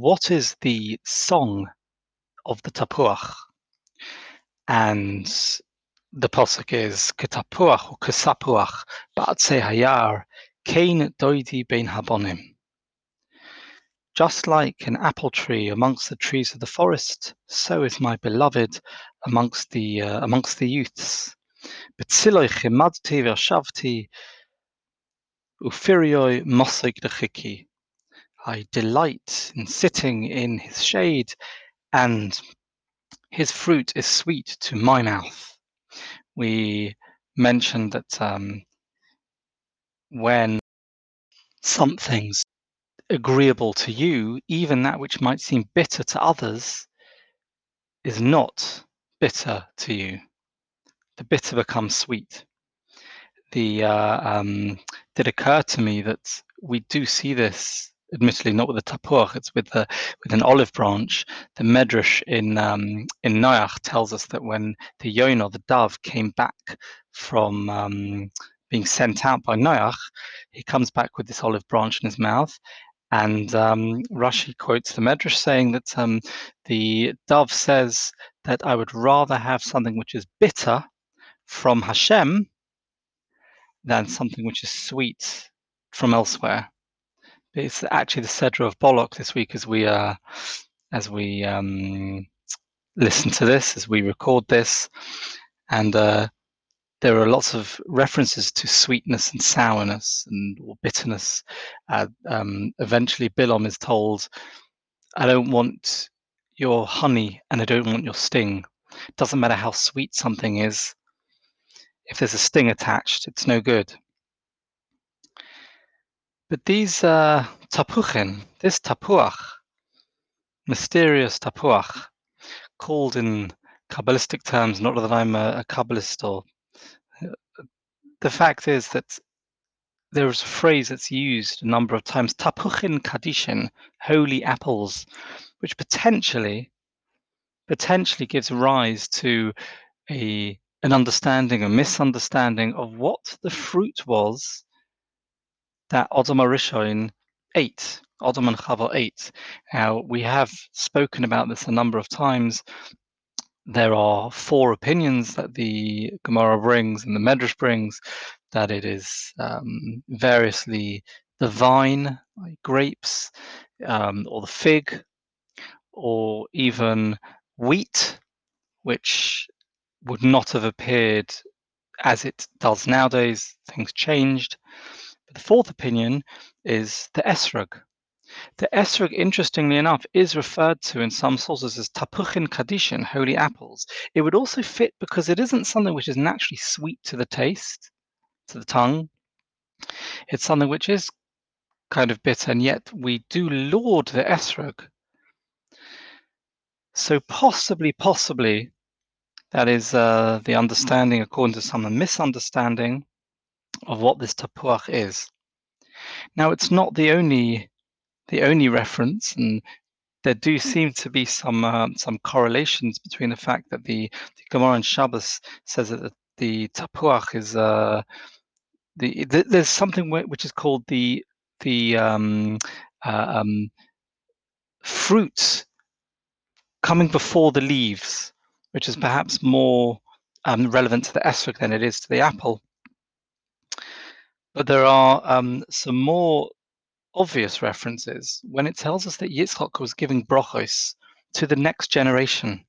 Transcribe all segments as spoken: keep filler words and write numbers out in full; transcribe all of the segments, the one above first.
what is the song of the Tapuach? And the pasuk is Ketapuach or Kesapuach Ba'atzei Hayar Kain Doidi Bein Habonim. Just like an apple tree amongst the trees of the forest, so is my beloved amongst the uh, amongst the youths. Betziloi chimadti ve'shavti ufirioi mosig dechiki. I delight in sitting in his shade, and his fruit is sweet to my mouth. We mentioned that um, when something's agreeable to you, even that which might seem bitter to others is not bitter to you. The bitter becomes sweet. The uh, um, did occur to me that we do see this, admittedly not with the tapuach, it's with the with an olive branch. The Medrash in um, in Noach tells us that when the Yonah, the dove, came back from um, being sent out by Noach, he comes back with this olive branch in his mouth. And um, Rashi quotes the Medrash saying that um, the dove says that I would rather have something which is bitter from Hashem than something which is sweet from elsewhere. It's actually the Seder of Bolok this week as we uh, as we um, listen to this, as we record this, and uh, there are lots of references to sweetness and sourness and or bitterness. Uh, um, eventually, Bilam is told, "I don't want your honey and I don't want your sting. It doesn't matter how sweet something is. If there's a sting attached, it's no good." But these uh, tapuchin, this tapuach, mysterious tapuach, called in Kabbalistic terms, not that I'm a, a Kabbalist, or the fact is that there is a phrase that's used a number of times, tapuchin kadishin, holy apples, which potentially potentially gives rise to a an understanding, a misunderstanding of what the fruit was that Odom HaRishon ate, Odom and Chava ate. Now, we have spoken about this a number of times. There are four opinions that the Gemara brings and the Medrash brings, that it is um, variously the vine, like grapes, um, or the fig, or even wheat, which would not have appeared as it does nowadays. Things changed. But the fourth opinion is the esrog. The esrog, interestingly enough, is referred to in some sources as tapuchin kadishin, holy apples. It would also fit because it isn't something which is naturally sweet to the taste, to the tongue. It's something which is kind of bitter, and yet we do laud the esrog. So possibly, possibly, that is uh, the understanding, according to some, a misunderstanding of what this tapuach is. Now, it's not the only the only reference, and there do seem to be some uh, some correlations between the fact that the, the Gemara in Shabbos says that the, the tapuach is uh, the, the there's something which is called the the um, uh, um, fruit coming before the leaves, which is perhaps more um, relevant to the esrog than it is to the apple. But there are um, some more obvious references when it tells us that Yitzchak was giving brachos to the next generation.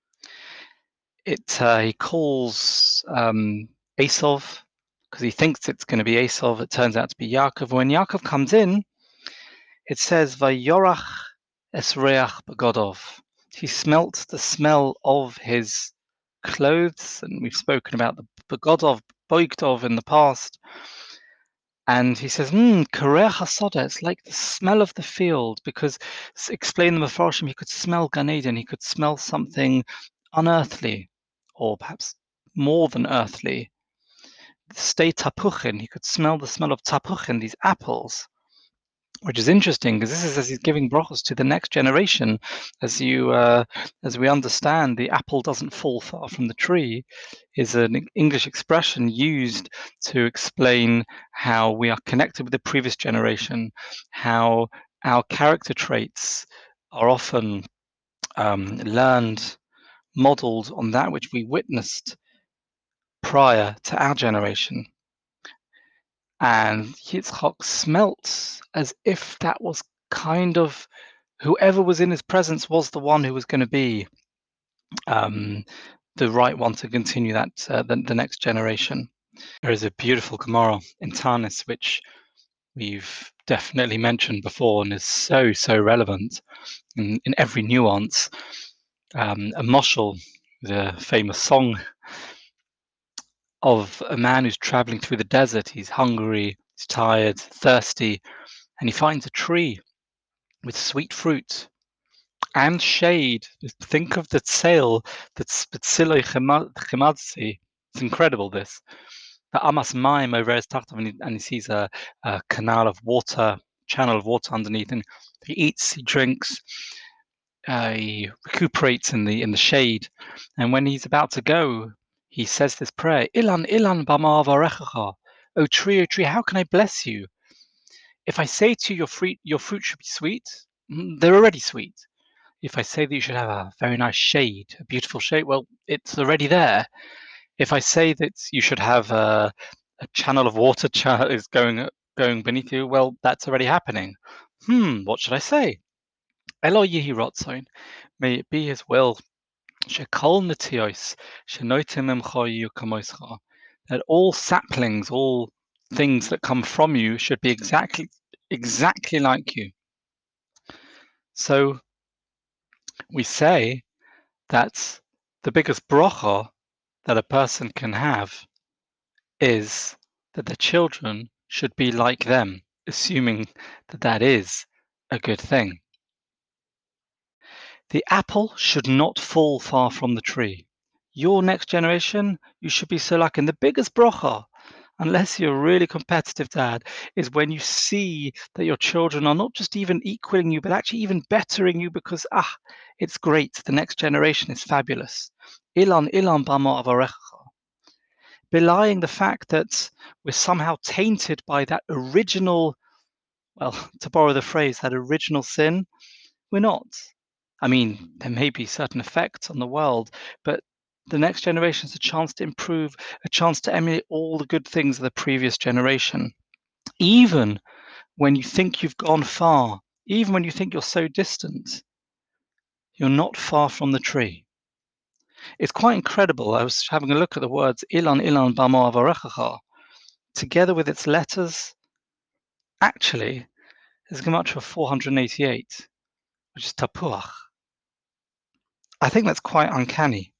It uh, he calls um, Esau because he thinks it's going to be Esau. It turns out to be Yaakov. When Yaakov comes in, it says Vayorach esreach begodov. He smelt the smell of his clothes, and we've spoken about the begodov, boigdov in the past. And he says, hmm, Kareach HaSoda, it's like the smell of the field, because explain the Mefarshim, he could smell Gan Eden, he could smell something unearthly, or perhaps more than earthly. Stay tapuchin, he could smell the smell of tapuchin, these apples, which is interesting because this is as he's giving brachos to the next generation. As you, uh, as we understand, the apple doesn't fall far from the tree is an English expression used to explain how we are connected with the previous generation, how our character traits are often um, learned, modeled on that which we witnessed prior to our generation. And Yitzchak smelt as if that was kind of whoever was in his presence was the one who was going to be um, the right one to continue that uh, the, the next generation. There is a beautiful Gemara in Tanis which we've definitely mentioned before and is so so relevant in, in every nuance. Um, a moshel, the famous song of a man who's traveling through the desert. He's hungry, he's tired, thirsty, and he finds a tree with sweet fruit and shade. Think of the sail that's B'tziloi Chimadzi. It's incredible, this. The Amas Maim over his Tachtav, and he, and he sees a, a canal of water, channel of water underneath, and he eats, he drinks, uh, he recuperates in the in the shade, and when he's about to go, he says this prayer: Ilan Ilan Bama Avarechacha. O tree, O tree, how can I bless you? If I say to you your fruit, your fruit should be sweet, they're already sweet. If I say that you should have a very nice shade, a beautiful shade, well, it's already there. If I say that you should have a, a channel of water cha- is going going beneath you, well, that's already happening. Hmm, what should I say? Elo yihi rotzon. May it be His will. Shekol netios shenoitim emcha yiyu kamoischa. That all saplings, all things that come from you, should be exactly exactly like you. So we say that the biggest bracha that a person can have is that the children should be like them, assuming that that is a good thing. The apple should not fall far from the tree. Your next generation, you should be so lucky. And the biggest bracha, unless you're a really competitive dad, is when you see that your children are not just even equaling you, but actually even bettering you because, ah, it's great. The next generation is fabulous. Ilan ilan bama avarecha. Belying the fact that we're somehow tainted by that original, well, to borrow the phrase, that original sin. We're not. I mean, there may be certain effects on the world, but the next generation is a chance to improve, a chance to emulate all the good things of the previous generation. Even when you think you've gone far, even when you think you're so distant, you're not far from the tree. It's quite incredible. I was having a look at the words Ilan Ilan Bama Avarechacha. Together with its letters, actually, there's a gematria of four hundred eighty-eight, which is tapuach. I think that's quite uncanny.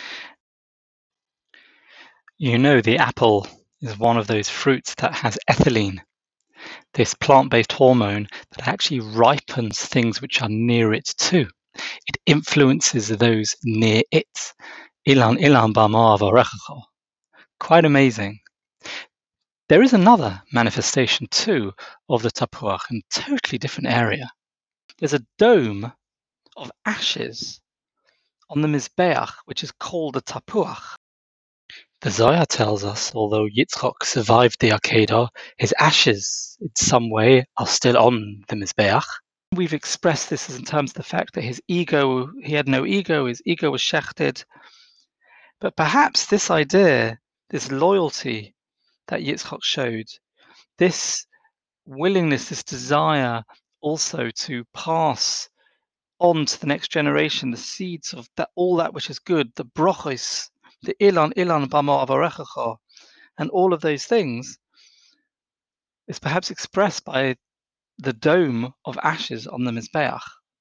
You know, the apple is one of those fruits that has ethylene, this plant-based hormone that actually ripens things which are near it too. It influences those near it. Ilan ilan b'amar avarechacha. Quite amazing. There is another manifestation too of the tapuach in a totally different area. There's a dome of ashes on the Mizbeach, which is called the tapuach. The Zohar tells us, although Yitzchak survived the Akedah, his ashes, in some way, are still on the Mizbeach. We've expressed this as in terms of the fact that his ego, he had no ego, his ego was shechted. But perhaps this idea, this loyalty that Yitzchak showed, this willingness, this desire also to pass on to the next generation the seeds of that, all that which is good, the brochos, the ilan ilan bama avarechacha, and all of those things is perhaps expressed by the dome of ashes on the Mizbeach.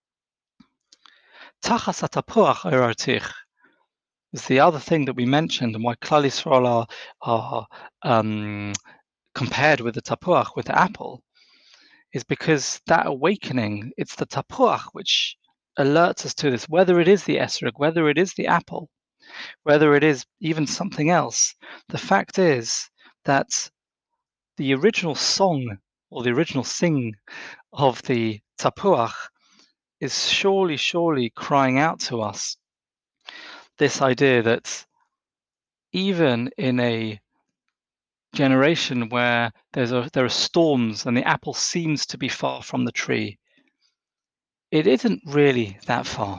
Tachas hatapuach orartich is the other thing that we mentioned, and why Klal Yisrael are, are um, compared with the tapuach, with the apple, is because that awakening, it's the tapuach which alerts us to this, whether it is the esrog, whether it is the apple, whether it is even something else. The fact is that the original song or the original sing of the tapuach is surely, surely crying out to us this idea that even in a generation where there's a, there are storms and the apple seems to be far from the tree, It isn't really that far.